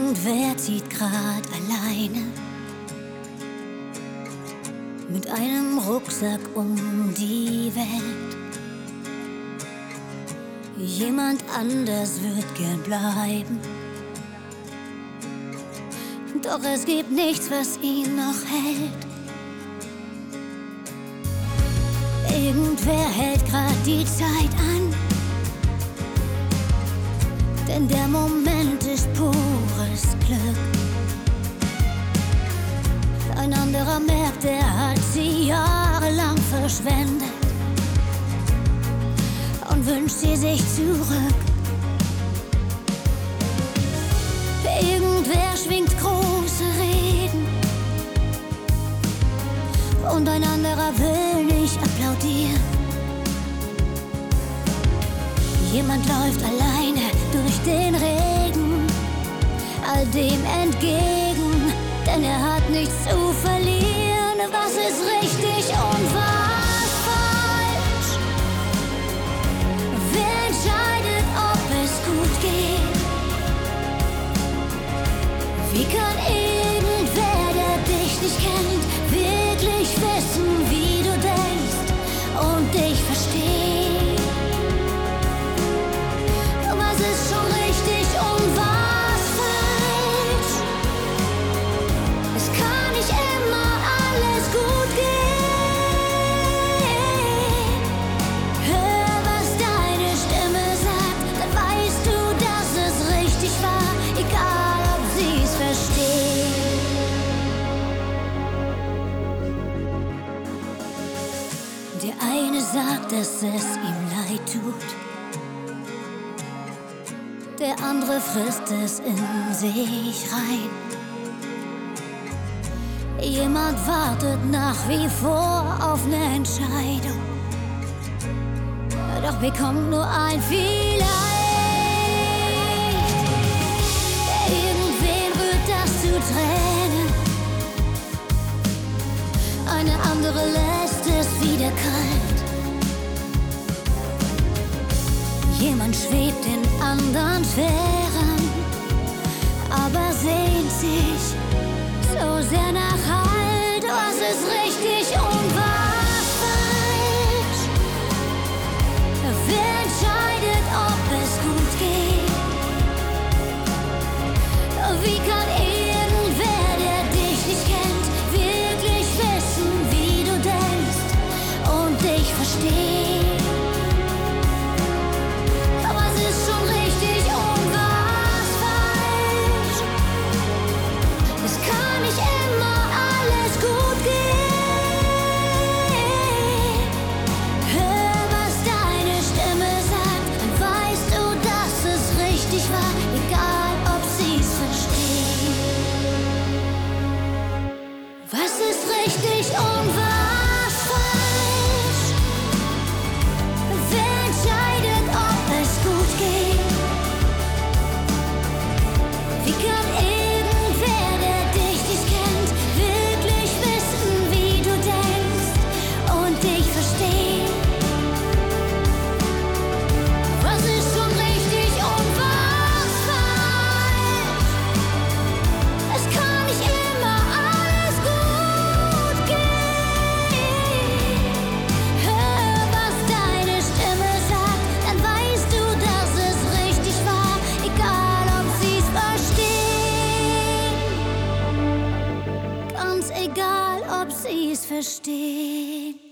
Irgendwer zieht grad alleine mit einem Rucksack um die Welt. Jemand anders wird gern bleiben, doch es gibt nichts, was ihn noch hält. Irgendwer hält grad die Zeit an, denn der Moment ist pures Glück. Ein anderer merkt, er hat sie jahrelang verschwendet und wünscht sie sich zurück. Irgendwer schwingt große Reden und ein anderer will nicht applaudieren. Jemand läuft alleine durch den Regen, all dem entgegen, denn er hat nichts zu verlieren. Was ist richtig und was falsch? Wer entscheidet, ob es gut geht? Wie kann irgendwer, der dich nicht kennt, wirklich wissen, wie du denkst und dich verstehen? Was ist schon richtig und was falsch? Es kann nicht immer alles gut gehen. Hör, was deine Stimme sagt, dann weißt du, dass es richtig war, egal ob sie's verstehen. Der eine sagt, dass es ihm leid tut, der andere frisst es in sich rein. Jemand wartet nach wie vor auf eine Entscheidung, doch bekommt nur ein Vielleicht. Irgendwen wird das zu Tränen, eine andere lässt es wieder kalt. Jemand schwebt in anderen Sphären, aber sehnt sich so sehr nach Halt. Was ist richtig und was falsch? Wer entscheidet, ob es gut geht? Wie kann irgendwer, der dich nicht kennt, wirklich wissen, wie du denkst und dich verstehen? Ist schon richtig und was falsch? Es kann nicht immer alles gut gehen. Hör, was deine Stimme sagt, dann weißt du, dass es richtig war, egal ob sie's verstehen. Was ist richtig und was falsch? Wer entscheidet, ob es gut geht? Wie kann irgendwer, der dich nicht kennt, wirklich wissen, wie du denkst und dich verstehen? Was ist schon richtig und was falsch? Es kann nicht immer alles gut gehen. Hör, was deine Stimme sagt, dann weißt du, dass es richtig war, egal ob sie's verstehen. Ganz egal, ob sie's verstehen.